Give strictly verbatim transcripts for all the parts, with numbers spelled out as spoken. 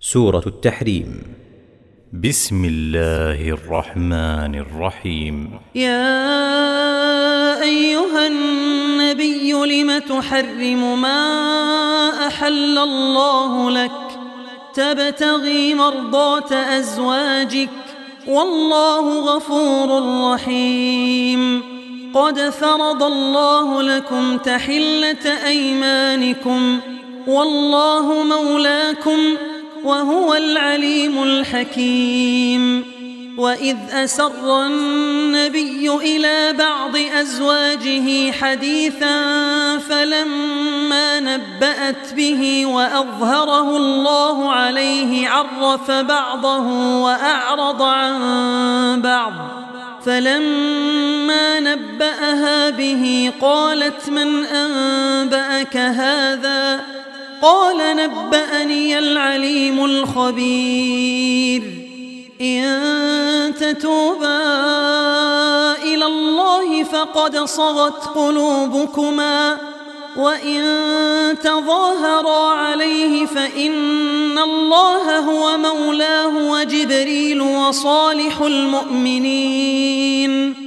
سورة التحريم. بسم الله الرحمن الرحيم. يا أيها النبي لم تحرم ما أحل الله لك تبتغي مرضات أزواجك والله غفور رحيم. قد فرض الله لكم تحلة أيمانكم والله مولاكم وهو العليم الحكيم. وإذ أسر النبي إلى بعض أزواجه حديثا فلما نبأت به وأظهره الله عليه عرف بعضه وأعرض عن بعض، فلما نبأها به قالت من أنبأك هذا؟ قال نبأني العليم الخبير. إن تتوبا إلى الله فقد صغت قلوبكما وإن تظاهرا عليه فإن الله هو مولاه وجبريل وصالح المؤمنين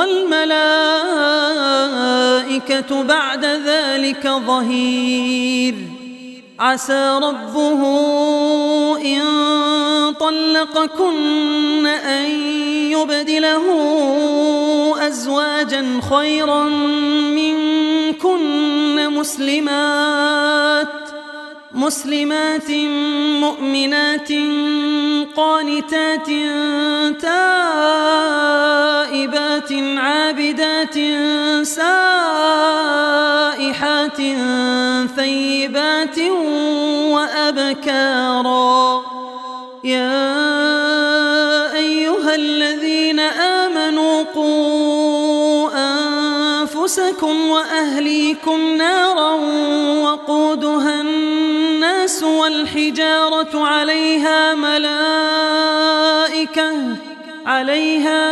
والملائكة بعد ذلك ظهير. عسى ربه إن طلقكن أن يبدله أزواجا خيرا منكن مسلمات مسلمات مؤمنات قانتات تائبات عابدات سائحات ثيبات وأبكارا. يا أيها الذين آمنوا قوا أنفسكم وأهليكم نارا وقودها الناس والحجارة عليها ملائكة عليها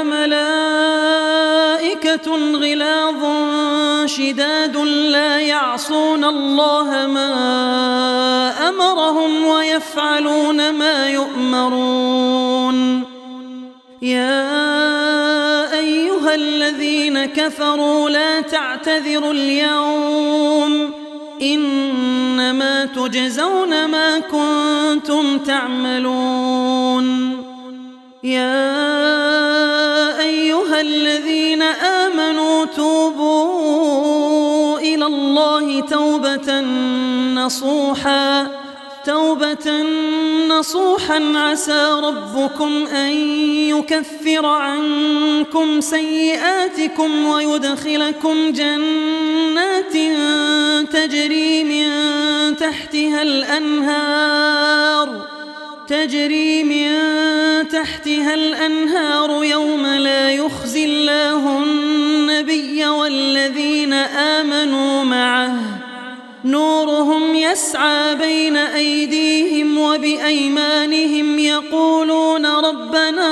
ملائكة غلاظ شداد لا يعصون الله ما أمرهم ويفعلون ما يؤمرون. يا أيها الذين كفروا لا تعتذروا اليوم إنما تجزون ما كنتم تعملون. يا أيها الذين آمنوا توبوا إلى الله توبة نصوحا توبة نصوحا عسى ربكم أن يكفر عنكم سيئاتكم ويدخلكم جنات تجري من تحتها الأنهار تجري من تحتها الأنهار يوم لا يخزي الله النبي والذين آمنوا معه نورهم يسعى بين أيديهم وبأيمانهم يقولون ربنا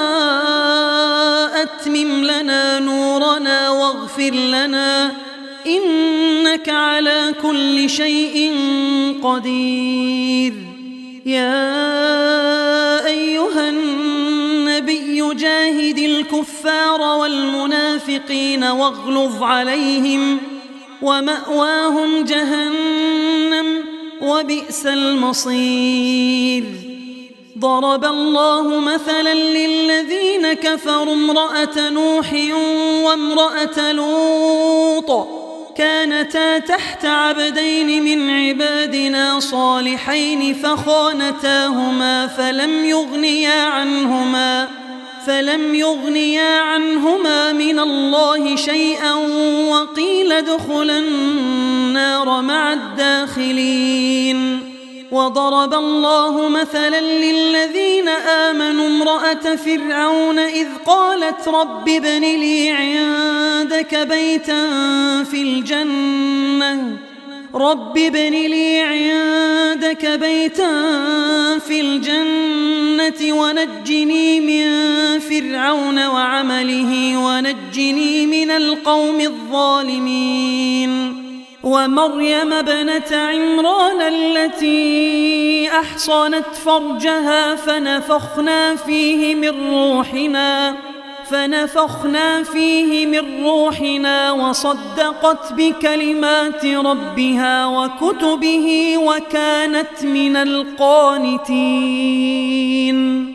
أتمم لنا نورنا واغفر لنا إنك على كل شيء قدير. يا أيها النبي جاهد الكفار والمنافقين واغلظ عليهم ومأواهم جهنم وبئس المصير. ضرب الله مثلا للذين كفروا امرأة نوح وامرأة لوط كانتا تحت عبدين من عبادنا صالحين فخانتاهما فلم يغنيا عنهما فلم يغنيا عنهما من الله شيئا وقيل ادخلا النار مع الداخلين. وضرب الله مثلا للذين آمنوا امرأة فرعون إذ قالت رب ابن لي عندك بيتا في الجنة رب ابن لي عندك بيتا في الجنة ونجني من فرعون وعمله ونجني من القوم الظالمين. ومريم ابنة عمران التي أحصنت فرجها فنفخنا فيه من روحنا فنفخنا فيه من روحنا وصدقت بكلمات ربها وكتبه وكانت من القانتين